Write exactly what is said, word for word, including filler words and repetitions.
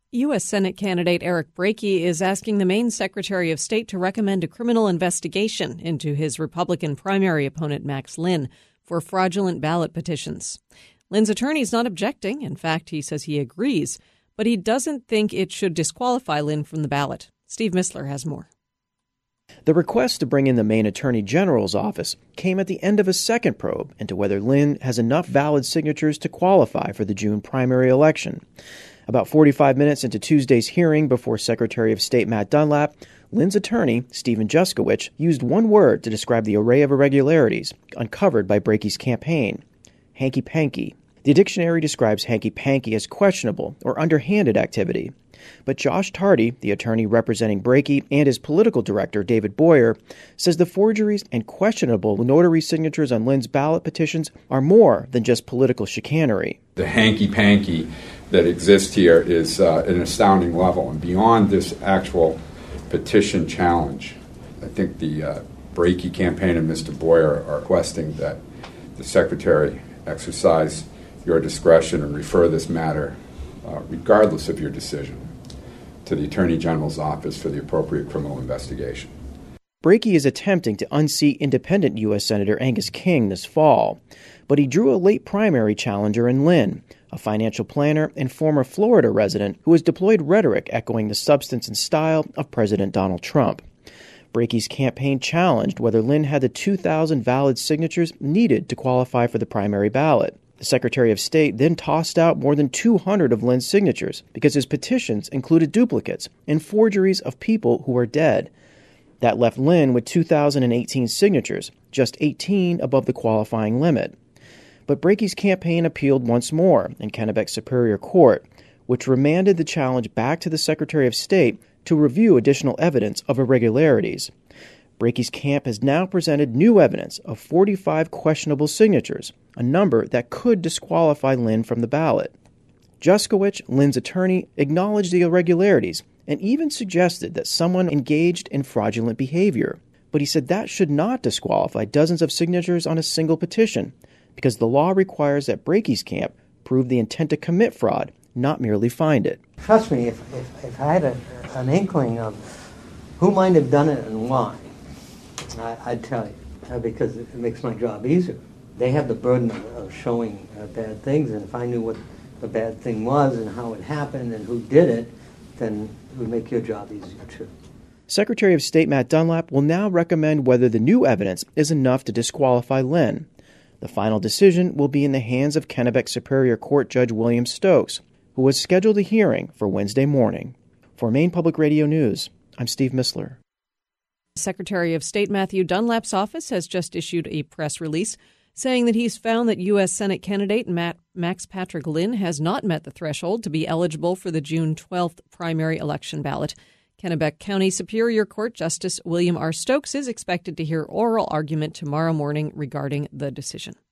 U S. Senate candidate Eric Brakey is asking the Maine Secretary of State to recommend a criminal investigation into his Republican primary opponent Max Linn for fraudulent ballot petitions. Linn's attorney is not objecting. In fact, he says he agrees, but he doesn't think it should disqualify Linn from the ballot. Steve Missler has more. The request to bring in the Maine Attorney General's office came at the end of a second probe into whether Linn has enough valid signatures to qualify for the June primary election. About forty-five minutes into Tuesday's hearing before Secretary of State Matt Dunlap, Linn's attorney, Stephen Juskowicz, used one word to describe the array of irregularities uncovered by Brakey's campaign: hanky-panky. The dictionary describes hanky-panky as questionable or underhanded activity. But Josh Tardy, the attorney representing Brakey, and his political director, David Boyer, says the forgeries and questionable notary signatures on Linn's ballot petitions are more than just political chicanery. The hanky-panky that exists here is uh, an astounding level, and beyond this actual petition challenge, I think the uh, Brakey campaign and Mister Boyer are requesting that the Secretary exercise your discretion and refer this matter, uh, regardless of your decision, to the Attorney General's office for the appropriate criminal investigation. Brakey is attempting to unseat independent U S. Senator Angus King this fall, but he drew a late primary challenger in Linn, a financial planner and former Florida resident who has deployed rhetoric echoing the substance and style of President Donald Trump. Brakey's campaign challenged whether Linn had the two thousand valid signatures needed to qualify for the primary ballot. The Secretary of State then tossed out more than two hundred of Linn's signatures because his petitions included duplicates and forgeries of people who are dead. That left Linn with two thousand eighteen signatures, just eighteen above the qualifying limit. But Brakey's campaign appealed once more in Kennebec Superior Court, which remanded the challenge back to the Secretary of State to review additional evidence of irregularities. Brakey's camp has now presented new evidence of forty-five questionable signatures, a number that could disqualify Linn from the ballot. Juskowicz, Linn's attorney, acknowledged the irregularities and even suggested that someone engaged in fraudulent behavior. But he said that should not disqualify dozens of signatures on a single petition, because the law requires that Brakey's camp prove the intent to commit fraud, not merely find it. Trust me, if, if, if I had a, an inkling of who might have done it and why, I, I'd tell you, uh, because it makes my job easier. They have the burden of, of showing uh, bad things, and if I knew what the bad thing was and how it happened and who did it, then it would make your job easier too. Secretary of State Matt Dunlap will now recommend whether the new evidence is enough to disqualify Linn. The final decision will be in the hands of Kennebec Superior Court Judge William Stokes, who has scheduled a hearing for Wednesday morning. For Maine Public Radio News, I'm Steve Missler. Secretary of State Matthew Dunlap's office has just issued a press release saying that he's found that U S. Senate candidate Matt, Max Patrick Linn has not met the threshold to be eligible for the June twelfth primary election ballot. Kennebec County Superior Court Justice William R. Stokes is expected to hear oral argument tomorrow morning regarding the decision.